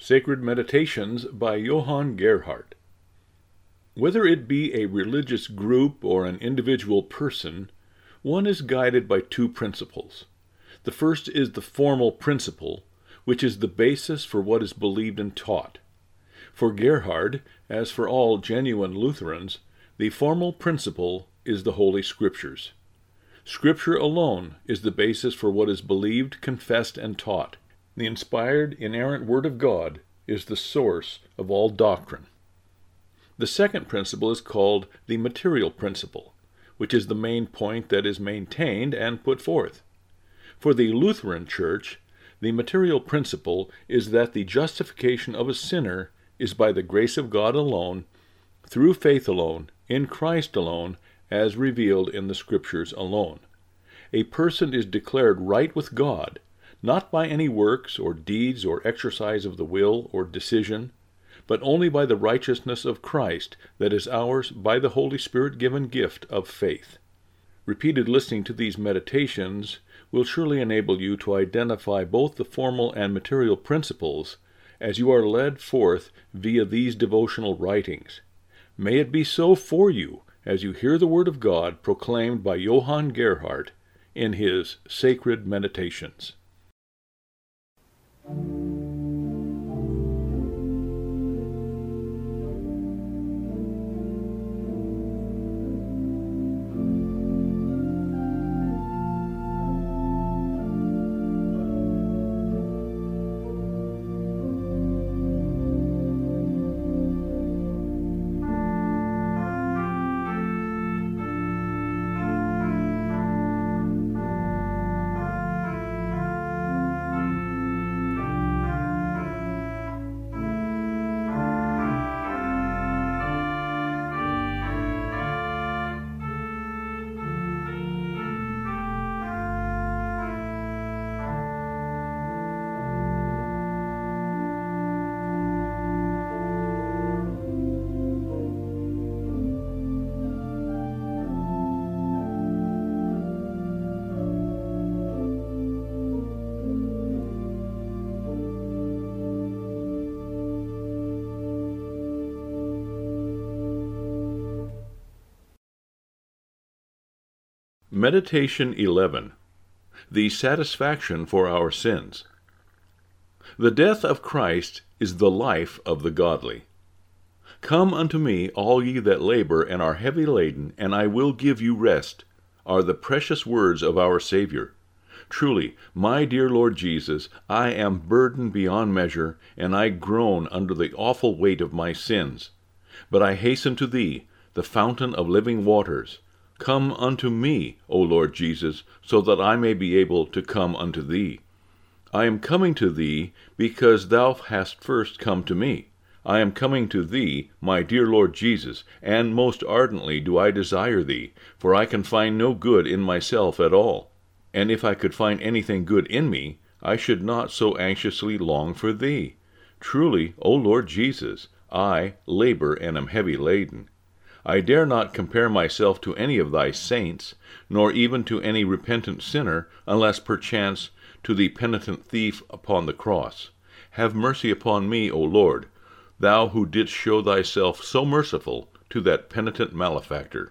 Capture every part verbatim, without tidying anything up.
Sacred Meditations by Johann Gerhard. Whether it be a religious group or an individual person, one is guided by two principles. The first is the formal principle, which is the basis for what is believed and taught. For Gerhard, as for all genuine Lutherans, the formal principle is the Holy Scriptures. Scripture alone is the basis for what is believed, confessed, and taught. The inspired, inerrant Word of God is the source of all doctrine. The second principle is called the material principle, which is the main point that is maintained and put forth. For the Lutheran Church, the material principle is that the justification of a sinner is by the grace of God alone, through faith alone, in Christ alone, as revealed in the Scriptures alone. A person is declared right with God, not by any works or deeds or exercise of the will or decision, but only by the righteousness of Christ that is ours by the Holy Spirit-given gift of faith. Repeated listening to these meditations will surely enable you to identify both the formal and material principles as you are led forth via these devotional writings. May it be so for you as you hear the Word of God proclaimed by Johann Gerhard in his Sacred Meditations. Meditation eleven. The Satisfaction for Our Sins. The death of Christ is the life of the godly. Come unto me, all ye that labor and are heavy laden, and I will give you rest, are the precious words of our Savior. Truly, my dear Lord Jesus, I am burdened beyond measure, and I groan under the awful weight of my sins. But I hasten to thee, the fountain of living waters. Come unto me, O Lord Jesus, so that I may be able to come unto thee. I am coming to thee, because thou hast first come to me. I am coming to thee, my dear Lord Jesus, and most ardently do I desire thee, for I can find no good in myself at all. And if I could find anything good in me, I should not so anxiously long for thee. Truly, O Lord Jesus, I labor and am heavy laden. I dare not compare myself to any of thy saints, nor even to any repentant sinner, unless perchance to the penitent thief upon the cross. Have mercy upon me, O Lord, thou who didst show thyself so merciful to that penitent malefactor.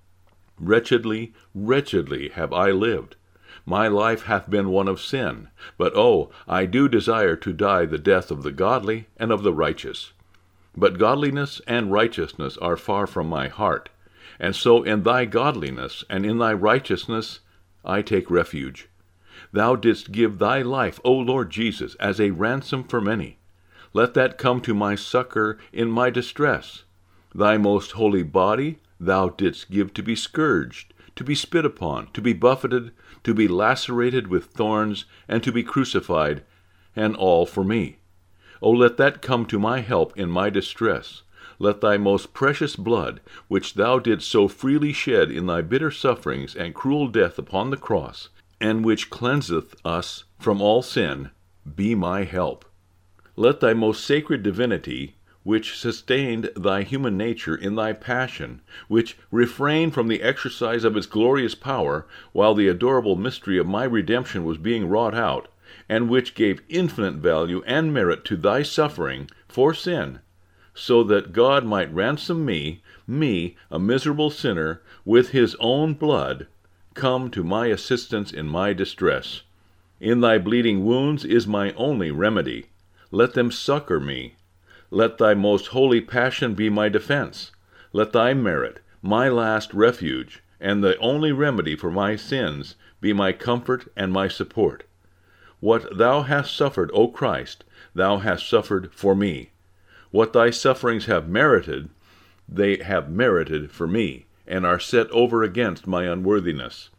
Wretchedly, wretchedly have I lived. My life hath been one of sin, but oh, I do desire to die the death of the godly and of the righteous. But godliness and righteousness are far from my heart, and so in thy godliness and in thy righteousness I take refuge. Thou didst give thy life, O Lord Jesus, as a ransom for many. Let that come to my succor in my distress. Thy most holy body thou didst give to be scourged, to be spit upon, to be buffeted, to be lacerated with thorns, and to be crucified, and all for me. O let that come to my help in my distress. Let thy most precious blood, which thou didst so freely shed in thy bitter sufferings and cruel death upon the cross, and which cleanseth us from all sin, be my help. Let thy most sacred divinity, which sustained thy human nature in thy passion, which refrained from the exercise of its glorious power, while the adorable mystery of my redemption was being wrought out, and which gave infinite value and merit to thy suffering for sin, so that God might ransom me, me, a miserable sinner, with his own blood, come to my assistance in my distress. In thy bleeding wounds is my only remedy. Let them succor me. Let thy most holy passion be my defense. Let thy merit, my last refuge, and the only remedy for my sins, be my comfort and my support. What thou hast suffered, O Christ, thou hast suffered for me. What thy sufferings have merited, they have merited for me, and are set over against my unworthiness.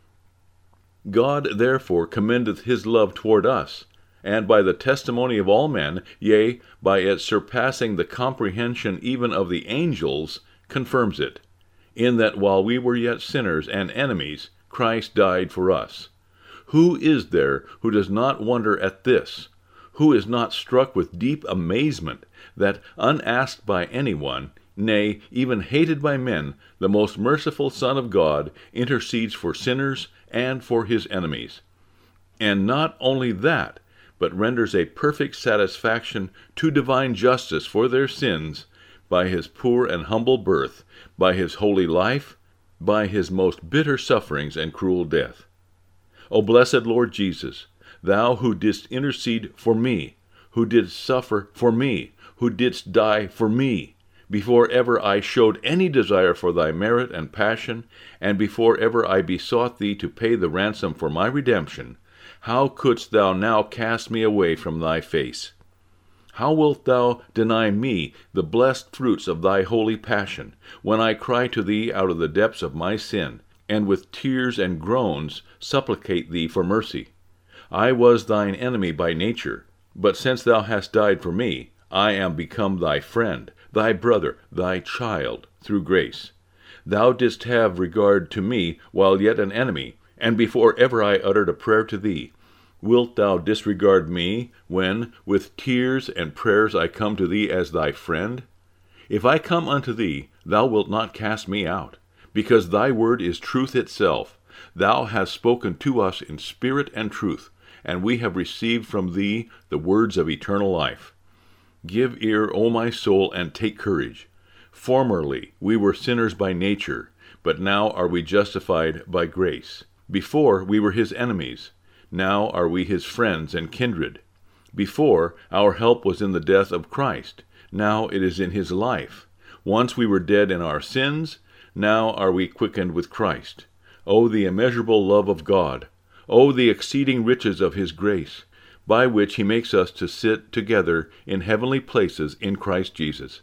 God therefore commendeth his love toward us, and by the testimony of all men, yea, by it surpassing the comprehension even of the angels, confirms it, in that while we were yet sinners and enemies, Christ died for us. Who is there who does not wonder at this? Who is not struck with deep amazement that, unasked by anyone, nay, even hated by men, the most merciful Son of God intercedes for sinners and for his enemies? And not only that, but renders a perfect satisfaction to divine justice for their sins by his poor and humble birth, by his holy life, by his most bitter sufferings and cruel death. O blessed Lord Jesus, thou who didst intercede for me, who didst suffer for me, who didst die for me, before ever I showed any desire for thy merit and passion, and before ever I besought thee to pay the ransom for my redemption, how couldst thou now cast me away from thy face? How wilt thou deny me the blessed fruits of thy holy passion, when I cry to thee out of the depths of my sin, and with tears and groans supplicate thee for mercy? I was thine enemy by nature, but since thou hast died for me, I am become thy friend, thy brother, thy child, through grace. Thou didst have regard to me while yet an enemy, and before ever I uttered a prayer to thee. Wilt thou disregard me when, with tears and prayers, I come to thee as thy friend? If I come unto thee, thou wilt not cast me out, because thy word is truth itself. Thou hast spoken to us in spirit and truth, and we have received from thee the words of eternal life. Give ear, O my soul, and take courage. Formerly we were sinners by nature, but now are we justified by grace. Before we were his enemies, now are we his friends and kindred. Before, our help was in the death of Christ, now it is in his life. Once we were dead in our sins, now are we quickened with Christ. O the immeasurable love of God! O the exceeding riches of his grace, by which he makes us to sit together in heavenly places in Christ Jesus!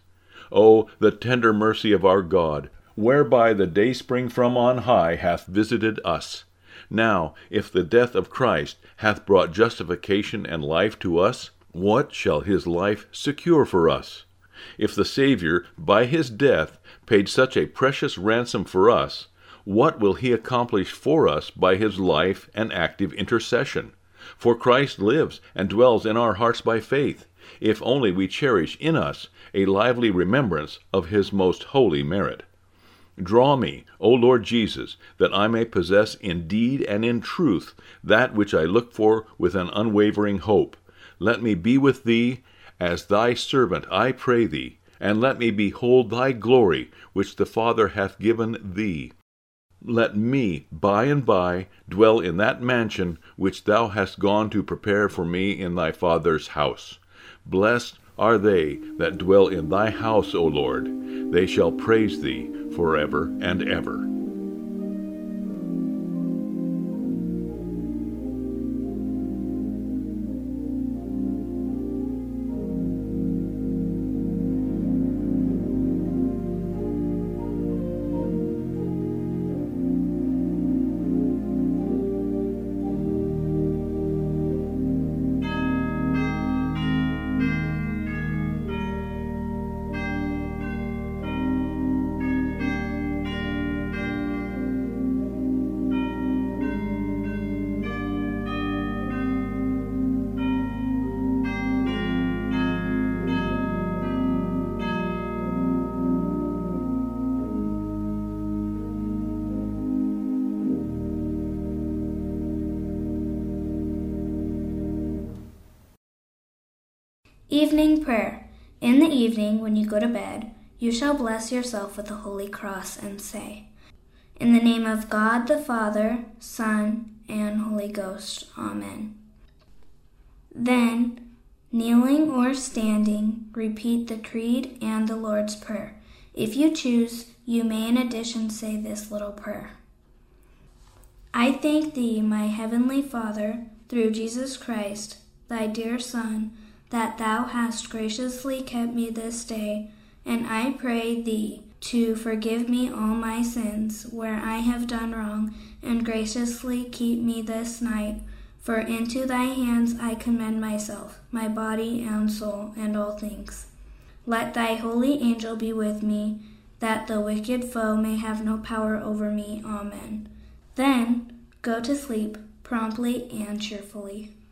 O the tender mercy of our God, whereby the dayspring from on high hath visited us! Now, if the death of Christ hath brought justification and life to us, what shall his life secure for us? If the Savior, by his death, paid such a precious ransom for us, what will he accomplish for us by his life and active intercession? For Christ lives and dwells in our hearts by faith, if only we cherish in us a lively remembrance of his most holy merit. Draw me, O Lord Jesus, that I may possess in deed and in truth that which I look for with an unwavering hope. Let me be with thee, as thy servant I pray thee, and let me behold thy glory, which the Father hath given thee. Let me, by and by, dwell in that mansion which thou hast gone to prepare for me in thy Father's house. Blessed are they that dwell in thy house, O Lord. They shall praise thee forever and ever. Evening Prayer. In the evening, when you go to bed, you shall bless yourself with the Holy Cross and say, In the name of God the Father, Son, and Holy Ghost. Amen. Then, kneeling or standing, repeat the Creed and the Lord's Prayer. If you choose, you may in addition say this little prayer. I thank thee, my heavenly Father, through Jesus Christ, thy dear Son, that thou hast graciously kept me this day, and I pray thee to forgive me all my sins where I have done wrong, and graciously keep me this night. For into thy hands I commend myself, my body and soul, and all things. Let thy holy angel be with me, that the wicked foe may have no power over me. Amen. Then go to sleep promptly and cheerfully.